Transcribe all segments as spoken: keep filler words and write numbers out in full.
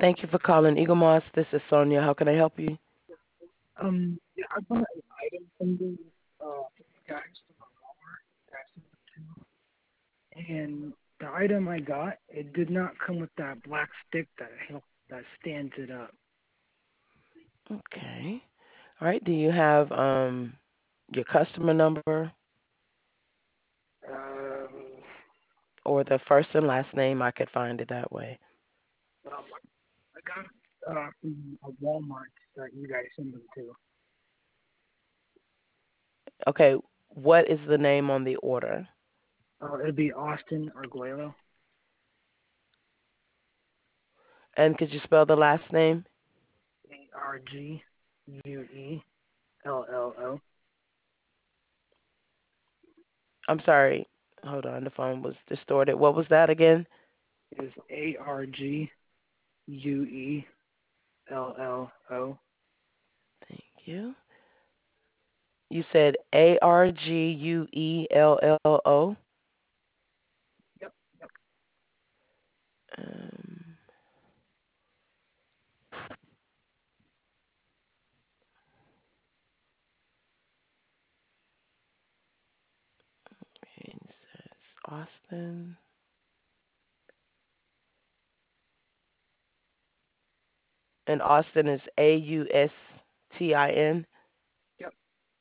Thank you for calling Eagle Moss. This is Sonia. How can I help you? Um, yeah, I bought an item from the uh guys from the Walmart, guys from the two, and the item I got, it did not come with that black stick that help that stands it up. Okay. All right. Do you have um your customer number Um, or the first and last name? I could find it that way. um I got it uh from a Walmart that you guys send them to. Okay. What is the name on the order? Uh, it'd be Austin Arguello. And could you spell the last name? A R G U E L L O. I'm sorry. Hold on. The phone was distorted. What was that again? Is A R G U E L L O. Thank you. You said A R G U E L L O. Yep, yep. Um, it says Austin. And Austin is A U S T I N. Yep.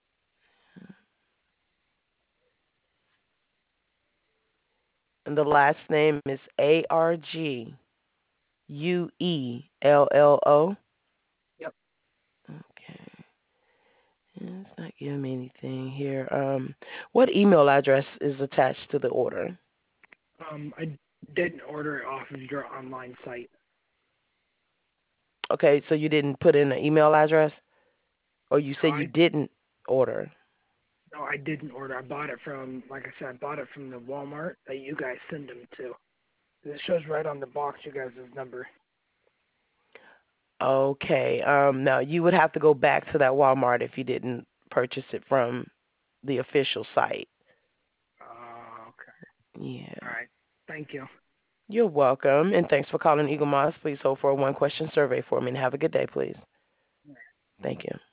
And the last name is A R G U E L L O. Yep. Okay. It's not giving me anything here. Um, what email address is attached to the order? Um, I didn't order it off of your online site. Okay, so you didn't put in an email address, or you No, said you I didn't order. no, I didn't order. I bought it from, like I said, I bought it from the Walmart that you guys send them to. It shows right on the box you guys' number. Okay. Um, now you would have to go back to that Walmart if you didn't purchase it from the official site. Oh, okay. All Yeah. right. Thank you. You're welcome, and thanks for calling Eagle Moss. Please hold for a one-question survey for me, and have a good day, please. Thank you.